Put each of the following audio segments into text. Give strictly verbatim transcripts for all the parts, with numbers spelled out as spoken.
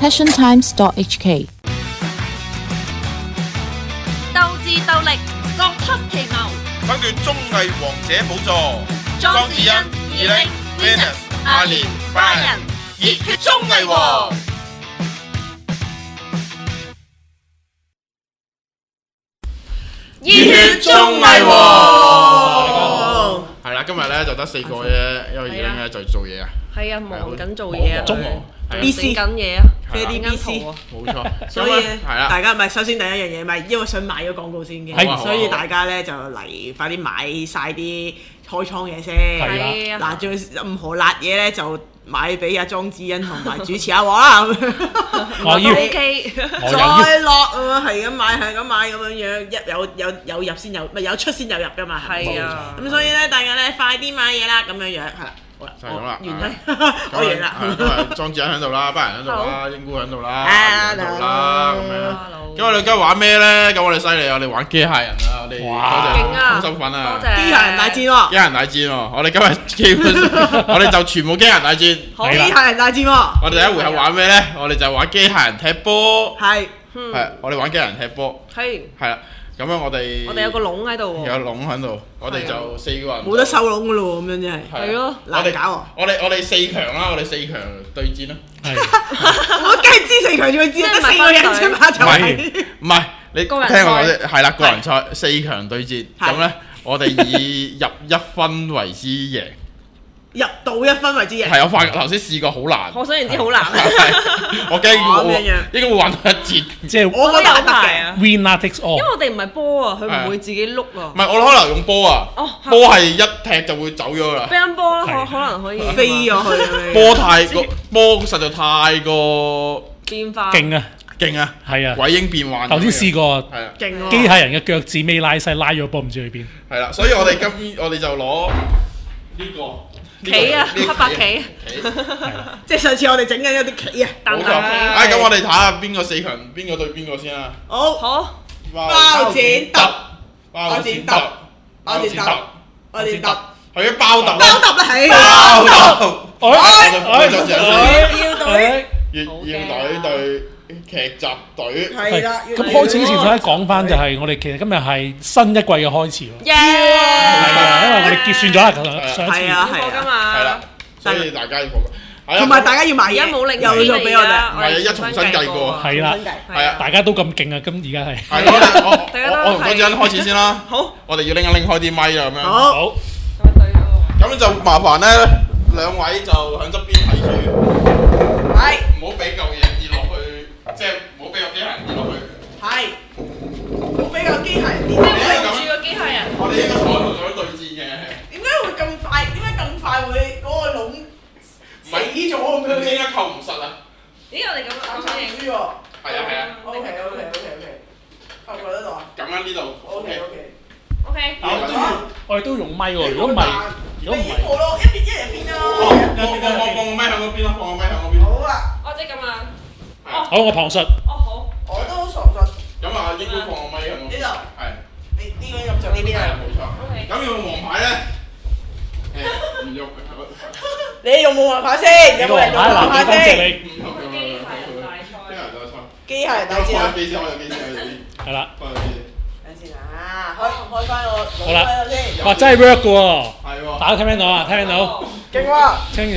passion times dot h k。 鬥智鬥力，各出奇謀， 爭奪綜藝王者寶座。 莊子欣、二零、Venus、阿蓮、Brian，熱血綜藝王。熱血綜藝王。 係啦，今日咧就得四個啫，因為二零咧就做嘢啊。 係啊，忙緊做嘢啊， 中忙 ，B C 緊嘢啊， 飛啲 B C 冇錯。 所以係啦， 大家咪首先第一樣嘢咪，因為想買咗廣告先嘅，所以大家咧就嚟快啲買晒啲開倉嘢先。 係嗱，仲有任何辣嘢咧就買俾阿莊子欣同埋主持阿黃啦。 我要 OK， 再落啊嘛，係咁買係咁買咁樣樣，一有有有入先有，咪有出先有入噶嘛。 係啊， 咁所以咧，大家咧快啲買嘢啦，咁樣樣係啦。 就係咁啦， 完啦，我完啦。 咁啊，莊子欣喺度啦，班人喺度啦，英姑喺度啦，喺度啦，咁樣。咁我哋今日玩咩咧？咁我哋犀利啊！我哋玩機械人啊！我哋多謝空心粉啊！ 機械人大戰喎！ 機械人大戰喎！我哋今日基本上，我哋就全部機械人大戰。 機械人大戰喎！ 我哋第一回合玩咩咧？我哋就玩機械人踢波。 係。 係，我哋玩機械人踢波。 係。係啦。咁樣我哋我哋有個籠喺度喎， 有籠喺度，我哋就四個人冇得收籠噶咯喎，咁樣真係係咯， 難搞喎！ 我哋我哋四強啦，我哋四強對戰啦。 係，我梗係知四強仲要知得四個人啫嘛，就係唔係你聽我講啫，係啦，個人賽四強對戰，咁咧我哋以入一分為之贏。 入到一分為之贏。 係，我發頭先試過好難。 可想而知好難。 我驚我應該會玩到一節， 即係我覺得有嘅。 Winner takes all。 因為我哋唔係波啊，佢唔會自己碌啊。 唔係，我可能用波啊。哦。波係一踢就會走咗啦。 乒乓波可可能可以飛咗去。 波太過，波實在太過變化。 勁啊！ 勁啊！ 係啊！ 鬼影變幻。 頭先試過。 係啊。 勁喎。 機械人嘅腳趾尾拉細，拉咗波唔知去邊。 係啦，所以我哋今我哋就攞呢個。 棋啊，黑白棋， 即係上次我哋整緊有啲棋啊， 冇錯。唉，咁我哋睇下邊個四強，邊個對邊個先啦。 好， 好， 包剪揼， 包剪揼， 包剪揼，包剪揼， 係啊，包揼， 包揼啦，係， 包揼， 哎， 要隊， 粵要隊對劇集隊， 係啦。 咁開始之前，想講翻就係我哋其實今日係新一季嘅開始喎。 耶！ 係啊，因為我哋結算咗啦，上一次。 係啊，係啊。 係啦，所以大家要報。 同埋大家要買嘢， 而家冇零又做俾我哋， 唔係一重新計過。 係啦， 係啊， 大家都咁勁啊！咁而家係。 係我哋我我我同嗰陣開始先啦。 好， 我哋要拎一拎開啲咪啦，咁樣。 好。 咁就麻煩咧，兩位就喺側邊睇住。 係。 唔好俾嚿嘢跌落去，即係唔好俾個機械人跌落去。 係。唔好俾個機械人跌。 即係圍住個機械人。 我哋應該坐喺度做對戰嘅。 點解會咁快？點解咁快會嗰個籠死咗咁樣？ 唔知點解扣唔實啊？ 咦，我哋咁咁樣影輸喎。 係啊係啊。 O K O K O K O K。扣過得度啊？ 咁樣呢度。 O K O K。 O K。 我哋都用咪喎，如果唔係，如果唔係。 我咯，一邊一人邊咯。 放放放放個咪喺嗰邊咯，放個咪喺嗰邊。 好啊。 哦，即係咁樣。 好，我旁述。 哦好。 我都好常述。 咁啊，應該放個咪喺嗰邊。 呢度。 係。 你呢個咁就呢邊啊。 冇錯。咁用黃牌咧？誒，唔用。 你用冇黃牌先？有冇人用黃牌先？ 唔用唔用唔用。機械人大賽。 機械人大戰啊！ 開機先，開機先，開機先。 係啦。 開機先。 等先啊！開開翻我好啦開先。 哇！真係 work 嘅喎。 係喎。 大家聽唔聽到啊？聽唔聽到？ 勁喎！ 清楚。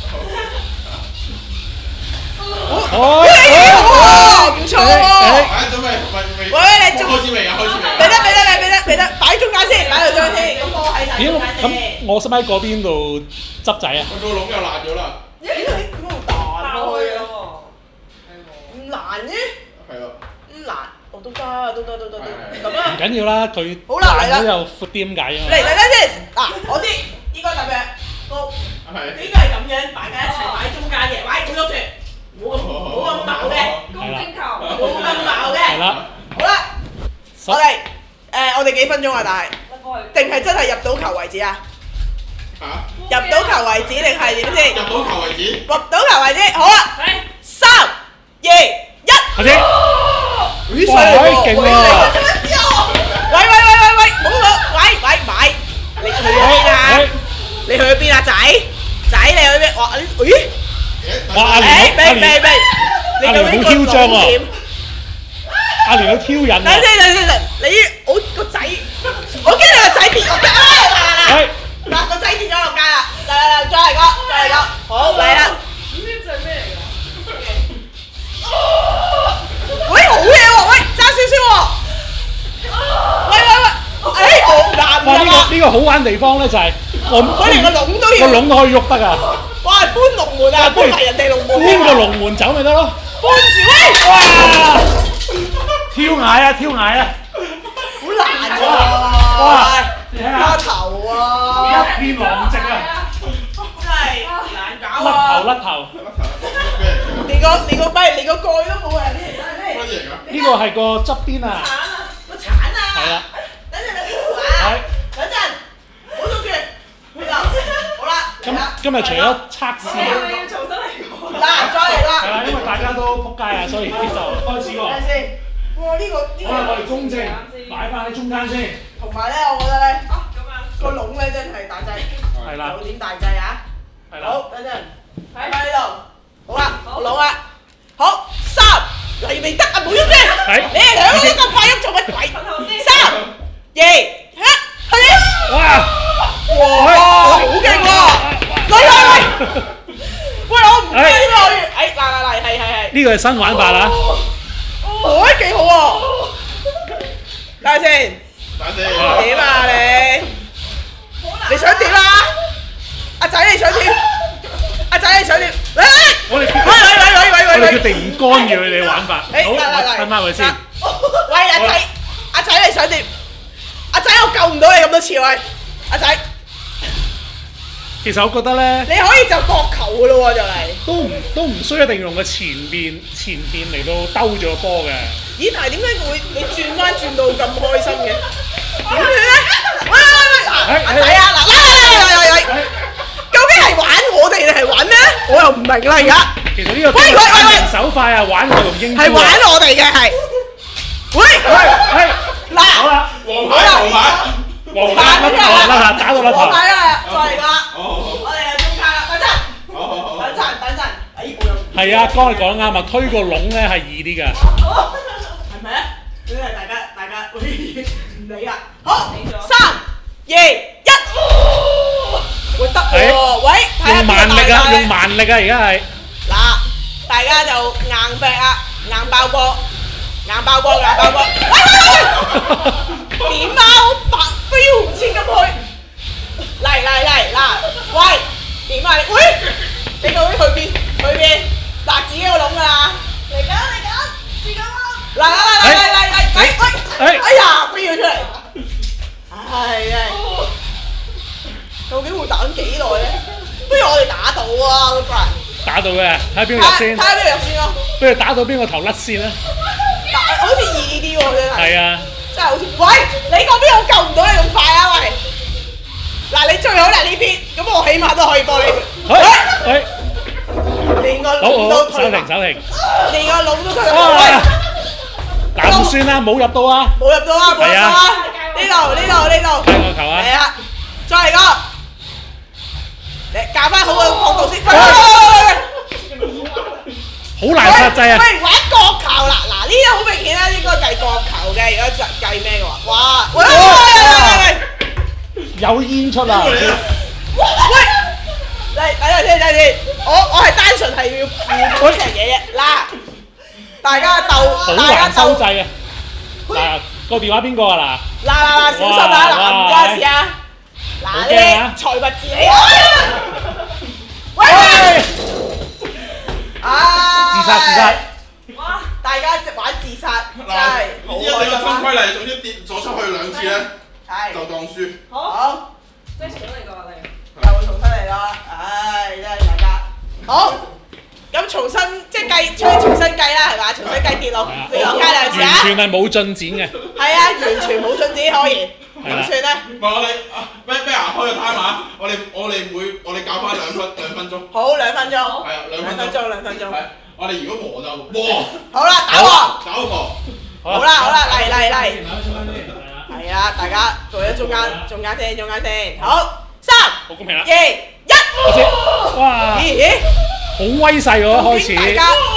好。哇！唔錯喎。 誒，準備未？ 喂，你仲開始未啊？開始未啊？ 俾得俾得俾得俾得，擺中間先，擺到中間先。咁我喺晒中間先。 咁我使唔使喺嗰邊度執仔啊？ 個籠又爛咗啦。 咦？點解會彈開啊？唔難啫。 係啊。 唔難，我都得，都得，都得，都咁啊。 唔緊要啦，佢好啦嚟啦又闊啲咁解啊嘛。 嚟嚟嚟先，嗱，我知應該咁樣，個應該係咁樣，大家一齊擺中間嘅，喂，唔好喐住，冇咁冇咁矛嘅， 公正球。 冇咁矛嘅。 係啦。 好啦，我哋誒我哋幾分鐘啊？但係定係真係入到球為止啊？ 嚇？ 入到球為止定係點先？ 入到球為止。 入到球為止，好啦，三二一， 開始。 雨水哇！ 嚟喎， 勁喎。 喂喂喂喂喂，唔好講，喂喂買，你去咗邊啊？你去咗邊啊？仔仔你去邊？哇！咦？ 哇！阿誒， 蓮，阿蓮， 俾俾俾， 你究竟個龍點？ 阿連好挑釁啊！ 等陣等陣等陣，你我個仔，我驚你個仔跌落街啦！嗱嗱嗱，嗱個仔跌咗落街啦！嚟嚟嚟，再嚟個，再嚟個，好嚟啦！唔知隻咩嚟㗎？喂，好嘢喎！喂，爭少少喎！喂喂喂，誒我難㗎嘛！ 呢個好玩地方咧就係我佢連個籠都要個籠都可以喐得啊！ 哇，搬龍門啊，搬埋人哋龍門。 搬個龍門走咪得咯！ 搬住喂！哇！ 跳崖啊！跳崖啊！ 好難㗎！ 哇！ 個頭啊！ 一片狼藉啊！ 真係難搞甩啊！ 頭甩頭！ 連個連個咪連個蓋都冇啊！ 乜嘢啊？ 呢個係個側邊啊！ 個鏟啊！ 係啊！ 等陣等陣啊！等陣，好到住，呢度好啦。 今今日除咗測試， 要重新嚟過。嗱，再嚟啦！ 係啦，因為大家都撲街啊，所以就開始喎。 睇下先。哇！呢個呢個。 好啦，我哋公正擺翻喺中間先。 同埋咧，我覺得咧，個籠咧真係大劑。 係啦。 有點大劑啊！ 係啦。 好，等陣喺喺呢度。好啦，個籠啦。好，三黎明德啊，冇喐先。 係。 你哋兩個都咁快喐做乜鬼？三二一，去你！ 哇！ 哇！好勁喎！嚟嚟嚟！喂，我唔知點解我要，哎嚟嚟嚟，係係係。 呢個係新玩法啦。 哦，幾好喎！等下先。 等先。 點啊你？你想點啊？阿仔你想點？阿仔你想點？嚟！ 我哋喂喂喂喂喂喂！ 我哋決定唔干擾你哋玩法。好，我吞翻佢先。 喂，阿仔，阿仔你想點？阿仔我救唔到你咁多次喂，阿仔。 其實我覺得咧， 你可以就角球噶咯喎，就嚟。 都唔都唔需要一定用個前邊前邊嚟到兜住個波嘅。 咦？但係點解會你轉彎轉到咁開心嘅？點轉咧？喂喂喂！嗱，阿仔啊，嗱，嚟嚟嚟嚟嚟！究竟係玩我哋定係玩咩？我又唔明啦而家。 其實呢個喂喂喂喂手快啊，玩我同英係玩我哋嘅係。喂喂係嗱， 好啦，黃牌黃牌黃牌甩頭啦嚇，打到甩頭。 黃牌啦，再嚟個啦。我哋又中間啦，等陣。 好好好。 等陣等陣，哎我又。 係啊，剛你講得啱啊，推個籠咧係易啲㗎。 係咪啊？呢係大家大家會唔理啊？好，三二一，會得喎！喂， 用蠻力啊，用蠻力啊，而家係。 嗱，大家就硬壁啊，硬爆波，硬爆波，硬爆波。喂喂喂！點啊？我白飆唔切咁去。嚟嚟嚟嗱，喂，點啊你？喂，你究竟去邊？去邊？嗱，自己個籠㗎啦。嚟緊嚟緊，自己個。嚟嚟嚟嚟嚟嚟！哎喂！哎呀，飛咗出嚟！唉真係，究竟會打緊幾耐咧？不如我哋打到啊，嗰個人。 打到嘅，睇下邊個入先。 睇下邊個入先咯。 不如打到邊個頭甩先啦。 好似易啲喎，真係。 係啊。真係好似， 喂，你嗰邊我救唔到你咁快啊！喂，嗱你最好嚟呢邊，咁我起碼都可以幫你。 喂喂。 連個籠都推。 手停手停。 連個籠都推。喂。 嗱唔算啦，冇入到啊！ 冇入到啊！冇入到啊！呢度呢度呢度。 睇個球啊！ 係啊，再嚟個，你教翻好個角度先。喂喂喂喂！ 好難殺制啊！ 喂，玩角球啦！嗱，呢啲好明顯啦，應該計角球嘅。如果就計咩嘅話，哇！喂喂喂喂喂！ 有煙出啊！ 喂，嚟睇下先睇下先，我我係單純係要負呢樣嘢啫。嗱。大家鬥，大家鬥制啊！嗱，個電話邊個啊？ 嗱嗱嗱嗱，小心啊！嗱，唔關事啊！嗱，呢啲財物自理啊！喂！啊！ 自殺自殺！ 哇！大家玩自殺真係好開心啊！ 呢一個新規例，總之跌咗出去兩次咧，就當輸。 好，即係重新嚟過嚟，又重新嚟啦！唉，真係大家好。咁重新即係計，重重新計啦，係嘛？重新計跌落跌落街兩次啊！ 完全係冇進展嘅。 係啊，完全冇進展可言，點算咧？ 唔係我哋啊，咩咩啊？開個 timer，我哋我哋每我哋搞翻兩分兩分鐘。 好，兩分鐘。 係啊，兩分鐘， 兩分鐘。 係，我哋如果磨就磨。 好啦，打磨。 打磨。 好啦好啦，嚟嚟嚟。係啊，大家做咗中間中間先，中間先。好，三。 好公平啦。 二一。 哇！ 咦？ 好威勢喎，開始。 大家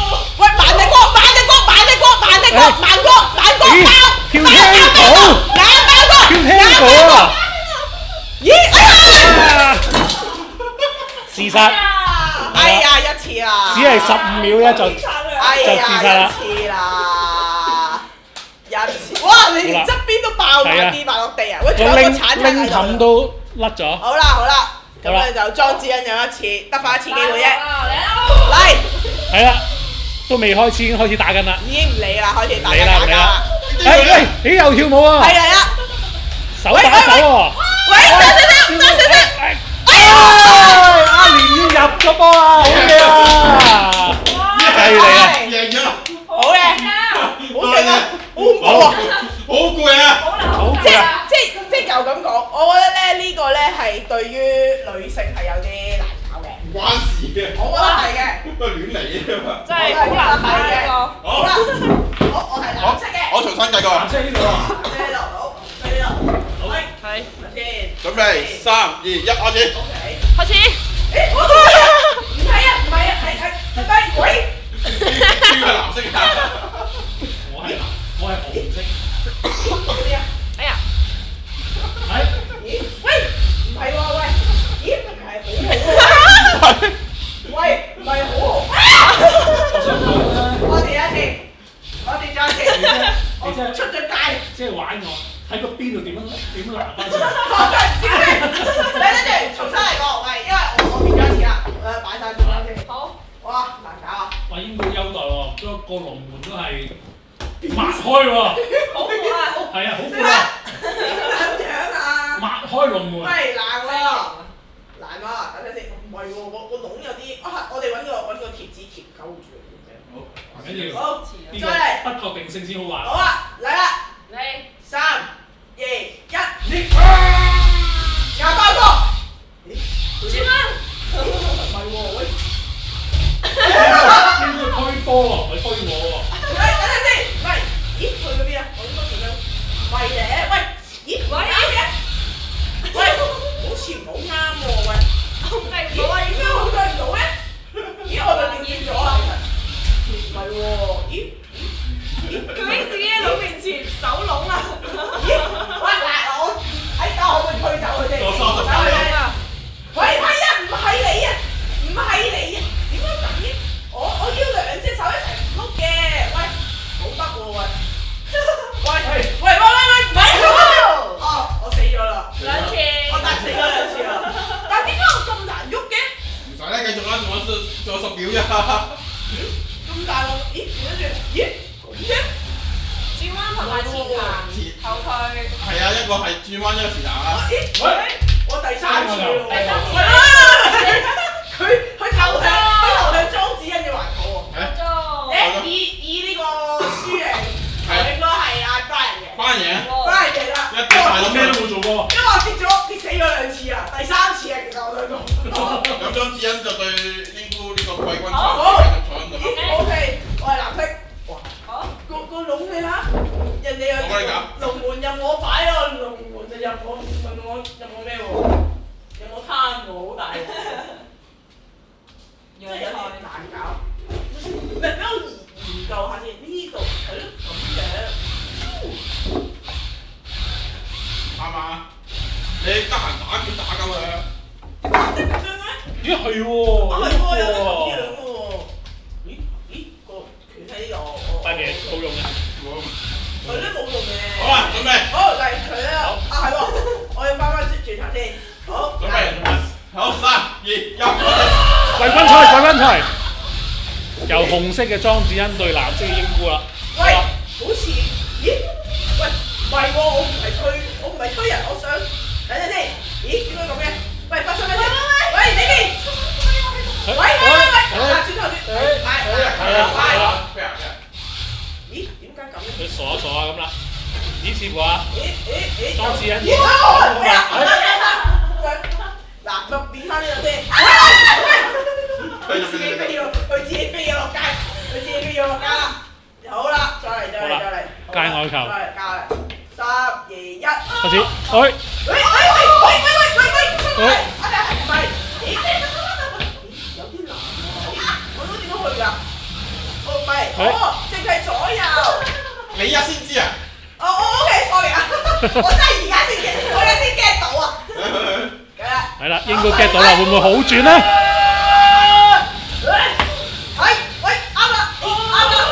喂，慢隻哥，慢隻哥，慢隻哥，慢隻哥，慢哥，慢哥爆， 跳聽寶， 硬爆哥， 跳聽寶啊！ 咦？哎呀！ 自殺。 哎呀，一次啦， 只係十五秒咧就哎就自殺啦呀，一次啦，一次，哇！你連側邊都爆埋跌埋落地啊！喂，仲有個個拎拎鏟喺度。 冚都甩咗。 好啦好啦，咁你就莊子欣有一次，得翻一次機會啫。嚟， 係啦，都未開始已經開始打緊啦。 已經唔理啦，開始大嚟家打架啦啦嚟啦。！誒喂，咦又跳舞啊！ 係嚟啦！ 手打手喎。 喂，爭少少，爭少少。 阿連已經入咗波啦，好嘢啊！犀利啊！ 贏咗啦！ 好嘅，好勁啊，好恐怖啊！ 好攰啊！ 好即嘅啊！ 即即又咁講，我覺得咧呢個咧係對於女性係有啲難搞嘅。 唔關事嘅， 我覺得係嘅， 都係亂嚟啫嘛。 真係好難睇嘅。好啦，我我係藍色嘅。 我重新計過。 即係呢度啊！ 呢度好，呢度好，係先。 準備三二一開始。 OK。 開始。 誒，我唔係啊，唔係啊，係係係咪？喂！ 邊個係藍色㗎？ 我係我係紅色。 嗰啲啊？ 哎呀， 係。 咦？喂！唔係喎，喂！咦？唔係好好喎。喂！唔係好好。 我想講咧， 我哋一次，我哋再一次，我出咗街。 即係玩我喺個邊度點樣點樣拿翻先？ 我真係唔知你跟住重新嚟過，喂，因為我我變咗一次啦，誒擺曬中間先。好。哇！難搞啊！ 話英國優待喎，個個龍門都係擘開喎。 好闊啊！ 係啊，好闊啊！ 點樣啊？ 擘開龍門。 喂，難喎，難喎，等陣先。唔係喎，個個籠有啲啊，我哋揾個揾個貼紙貼鳩住嘅。 好，唔緊要。 好， 呢再嚟。 個不確定性先好玩。 好啊，嚟啦！ 你三、二、一，硬爆哥！ 轉啦！ 唔係喎，喂！ 應該推波喎，唔係推我喎。 喂，等陣先，唔係，咦，去咗邊啊？我應該點樣？唔係嘅，喂，咦，唔啱嘅，喂，好似唔好啱喎，喂，控制唔到啊，點解控制唔到咧？咦，我咪變咗啊？唔係喎，咦？ 佢喺自己嘅腦面前手籠啊！ 咦？喂，嗱，我喺教我會推走佢哋。 我收拾走佢哋啊！喂，係啊，唔係你啊，唔係你啊，點解咁嘅？我我要兩隻手一齊唔碌嘅，喂，好得喎，喂，喂喂喂喂喂，唔係，哦，我死咗啦， 兩次， 我打死咗兩次啦，但係點解我咁難喐嘅？ 唔使啦，繼續啦，仲有十仲有十秒咋。 咁大個，咦？轉一轉，咦？咁嘅？ 轉彎同埋前行後退。 係啊，一個係轉彎，一個前行啊。 咦？喂，我第三次喎， 第三次佢佢頭向佢頭向莊子欣嘅環抱喎。 係。 誒以以呢個輸贏，應該係阿 Brian 嘅。 班贏。 Brian 贏啦。 一點大我咩都冇做過。 因為我跌咗跌死咗兩次啊，第三次啊，其實我想講。 咁莊子欣就對英姑呢個季軍賽好。 繼續坐喺度。 咦 ？OK，我係藍色。哇！ 好。 個個籠你睇，人哋又龍門任我擺啊，龍門就任我問我任我咩喎？任我攤喎，好大喎！真係有啲難搞。唔係，俾我研究下先，呢度係咯咁樣。 啱嘛？你得閒打拳打鳩佢。 即係咁樣咩？ 咦係喎， 啊係喎，有啲咁喎。 樣喎。咦咦個拳喺呢度。 但係冇用嘅。 佢都冇用嘅。 好啊，準備。 好嚟佢啦。啊係喎，我要翻返轉頭先。好。 準備。好，三二一，開始。 季軍賽，季軍賽。由紅色嘅莊子欣對藍色嘅英姑啦。 喂，好似，咦？喂，唔係喎，我唔係推，我唔係推人，我想等陣先。咦？點解咁嘅？喂，發生咩事？喂，呢邊。喂喂喂喂，啊，轉頭轉，係係係啊，係。咦？點解咁嘅？ 佢傻一傻啊咁啦。咦？似乎啊。 咦咦咦！ 莊子欣。 咦？係啊。嗱，就變翻呢度先。佢自己飛咗，佢自己飛咗落街，佢自己飛咗落街啦。好啦，再嚟，再嚟，再嚟。 界外球。 再嚟，加嚟。三二一。 開始。喂。 喂喂喂喂喂喂喂喂！喂，阿仔係唔係？咦？有啲難喎。我都點樣去㗎？ 應該 get 到啦，會唔會好轉咧？ 喂喂，啱啦，啱啦，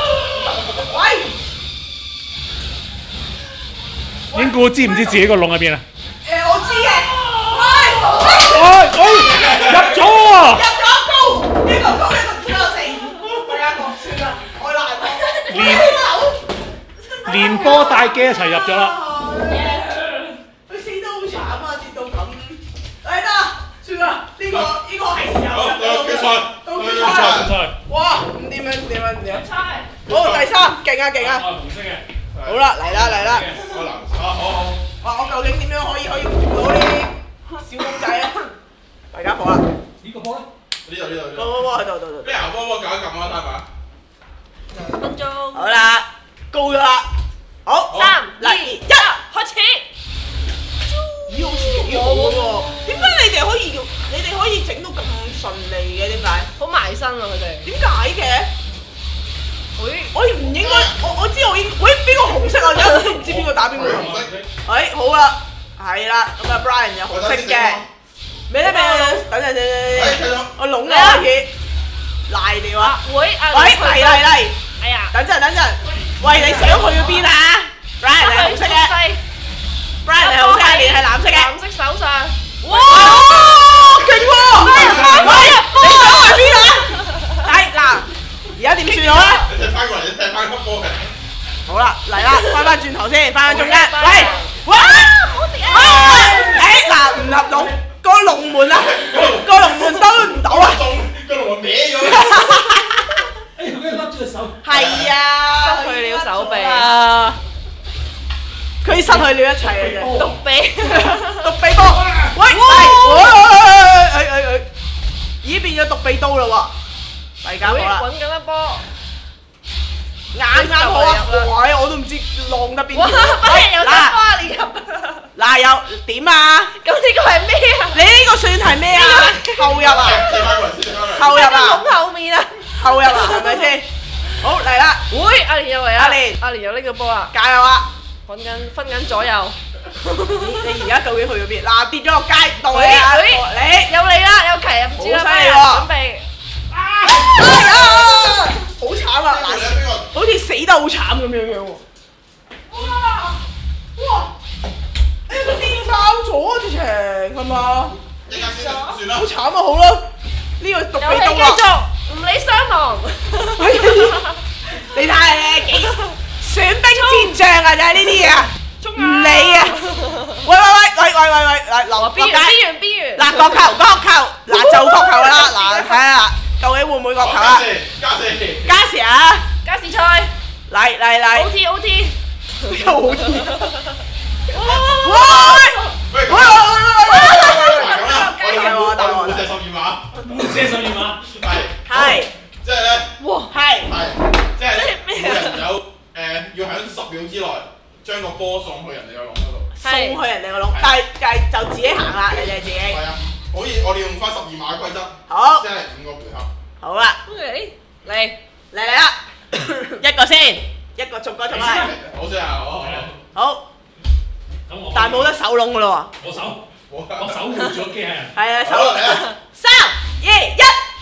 喂， 應該知唔知自己個窿喺邊啊？ 誒我知嘅， 喂喂，入咗喎！ 入咗高，呢個高呢個五個四，係啊，算啦，我難過， 連連波帶機一齊入咗啦。 佢死得好慘啊，跌到咁，嚟得，算啦，呢個呢個係時候入到決賽，到決賽，哇，唔掂啊唔掂啊唔掂啊！好，第三，勁啊勁啊！ 紅色嘅。 好啦，嚟啦嚟啦！ 好難，啊好好。 哇！我究竟點樣可以可以捉到呢啲小公仔啊？大家好啦！ 呢個波咧？ 呢度呢度呢波度。 波波喺度度度。 咩牙波波搞一撳啊，大把。 兩分鐘。 好啦，高咗啦。好， 三二一， 開始。 咦，好似幾好喎！點解你哋可以你哋可以整到咁順利嘅？點解？ 好埋身啊！佢哋。 點解嘅？ 會。 我唔應該，我我知我應，喂邊個紅色啊？而家都唔知邊個打邊個紅色。誒好啦，係啦，咁啊 Brian 有紅色嘅。咩咧咩咧？等陣先，我籠啦開始，賴掉啊！ 會啊！ 喂嚟嚟嚟！ 哎呀！ 等陣等陣，喂你想去邊啊 ？Brian 係紅色嘅 ，Brian 係紅色，你係藍色嘅。 藍色手上。 哇！勁喎！喂，你想去邊啊？係嗱，而家點算好咧？ 你踢翻過嚟，你踢翻粒波嘅。 好啦，嚟啦，翻翻轉頭先，翻翻中間。喂，哇！ 好啲啊！ 誒嗱，唔合龍，個龍門啊，個龍門兜唔到啊！ 個龍門歪咗。 哎呀，佢笠咗隻手。 係啊， 失去了手臂啊！佢失去了一切嘅啫。 獨臂， 獨臂波。喂，係，誒誒誒，咦變咗獨臂刀啦喎！大家好啦， 揾緊一波。 啱啱好啊！喂，我都唔知浪得邊條。 哇！不日又得花連入。 嗱，又點啊？ 咁呢個係咩啊？ 你呢個算係咩啊？後入啊？ 踢翻過嚟先，踢翻過嚟。 後入啊？ 籠後面啊？ 後入啊？係咪先？好嚟啦！ 會阿蓮入嚟啊！ 阿蓮， 阿蓮有呢個波啊！ 加油啊！ 揾緊分緊左右。 你而家究竟去咗邊？嗱，跌咗落街，到你啊！你有你啦，有奇啊，唔知啦， 好犀利喎準備。 哎呀！好慘啊！嗱，好似死得好慘咁樣樣喎。哇！哇！誒佢電爆咗啊！直情係嘛？ 一家先算啦。 好慘啊！好啦，呢個獨臂刀遊戲繼續，唔理傷亡。 你睇下你幾損兵折將啊！就係呢啲嘢啊！唔理啊！喂喂喂喂喂喂喂！嗱，留邊緣邊緣邊緣。 嗱，角球角球，嗱就角球啦！嗱，睇下究竟會唔會角球啊？ 加時， 加時啊！ 加時賽。 嚟嚟嚟 O T O T。 又 O T。 喂喂喂喂喂喂！咁啦，我哋互射十二碼， 互射十二碼。 係係， 即係咧， 哇， 係係即係咧，每人有誒要喺十秒之內將個波送去人哋個籠嗰度， 送去人哋個籠，但係但係就自己行啦，你哋自己。 係啊，可以我哋用翻十二碼嘅規則， 好， 即係五個回合。 好啦， OK，嚟嚟嚟啦，一個先，一個逐個逐個嚟。 好先啊，好。 好。 咁我。 但係冇得手籠噶咯喎。我手，我守護咗機械人。 係啊，手籠。三二一。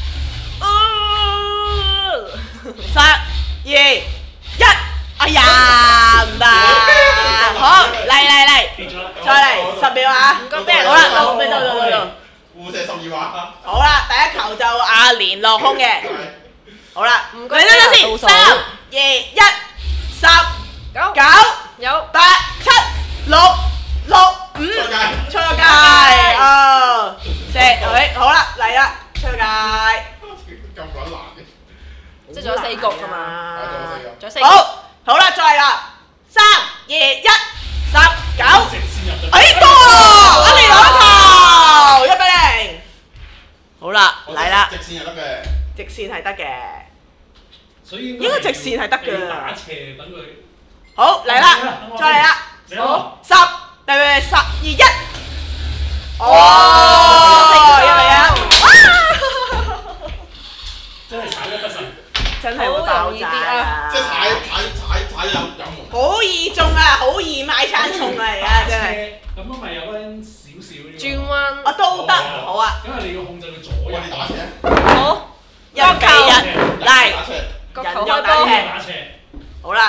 三二一。哎呀，唔得。好，嚟嚟嚟，再嚟十秒啊！ 唔該俾人。 好啦，到到到到到。 互射十二碼。 好啦，第一球就阿蓮落空嘅。好啦， 唔該嚟啦先，三二一，十九九有八七六六五，出咗界，哦，四，誒，好啦，嚟啦，出咗界。 咁撚難嘅。 即係仲有四局㗎嘛？仲有四局。 好，好啦，再嚟啦，三二一，十九，誒多啊！阿蓮攞球，一比零。好啦，嚟啦， 直線係得嘅。 直線係得嘅。 所以應該直線係得嘅。 打斜等佢。 好嚟啦，再嚟啦，好十，對唔對？十二一，哦，一比一， 真係踩得不實， 真係會爆炸啊！ 即係踩踩踩踩有有門。 好易中啊，好易買餐餸啊！而家真係。 咁咪有嗰啲彎少少呢個。 轉彎。 啊都得，好啊。 因為你要控制佢左右。 喂，你打斜。 好。 一比一，嚟。 打斜。 人個球開肉打斜。 打斜。 好啦，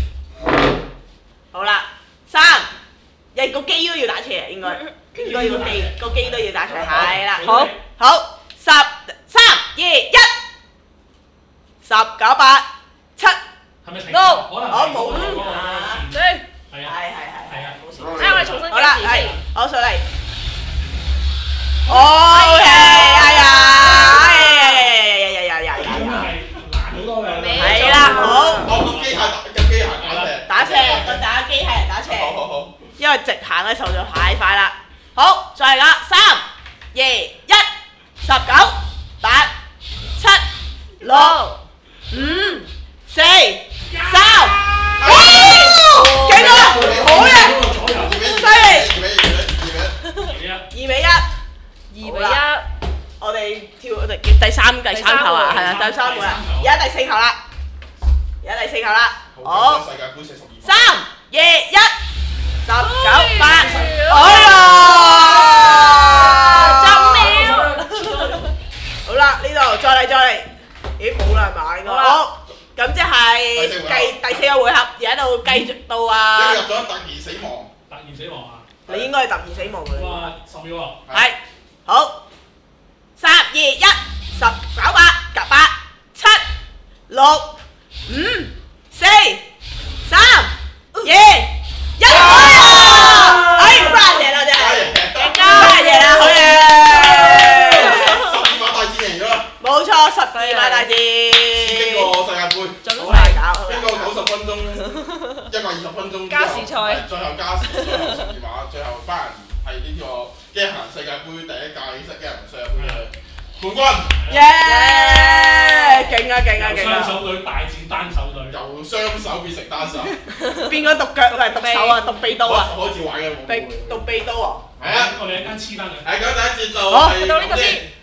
好啦，三，一個機都要打斜，應該應該個機個機都要打斜，係啦。好，好，十、三、二、一，十九八七。 係咪停？ 六可能我冇啊。 對。 係啊。 係係係係啊。 冇事。 哎，我哋重新好啦，係計時先。， 我上嚟。O K，哎呀，哎呀呀呀呀呀呀呀！ 咁係難好多嘅。 係啦，好。 我個機械打個機械打斜。 打斜，我打機械人打斜。 好好好。 因為直行嘅時候就太快啦。好，再嚟啦，三、二、一，十九、八、七、六、五、四、三，哇！勁啊！好嘢！犀利！二比一， 二比一。 我哋跳我哋第三第三球啊，係啊，第三球啦，而家第四球啦，而家第四球啦，好， 世界盃四十二。 三、二、一，十九、八，哎呀，十秒，好啦，呢度再嚟再嚟，咦冇啦係嘛？應該好，咁即係計第四個回合，而喺度繼續到啊， 入咗突然死亡。 突然死亡啊！ 你應該係突然死亡㗎啦， 哇，十秒喎。 係，好，三、二、一，十九、八、九、八、七、六、五、四、三、二、一，哎呀！哎，不然贏啦真係，勁啊！贏啦，好嘢！ 十二碼大戰贏咗啦！ 冇錯，十二碼大戰。 經過世界盃， 準備搞， 經過九十分鐘，一個二十分鐘， 加時賽， 最後加時，最後十二碼，最後班人係呢個機械人世界盃第一屆英式機械人世界盃嘅冠軍。 耶！勁啊勁啊勁啊！ 雙手隊大戰單手隊， 由雙手變成單手， 變咗獨腳，唔係獨手啊，獨臂刀啊， 開始玩嘅冇。 臂獨臂刀啊！ 係啊， 我哋一間黐翻佢。 係咁第一節就好係到呢度先。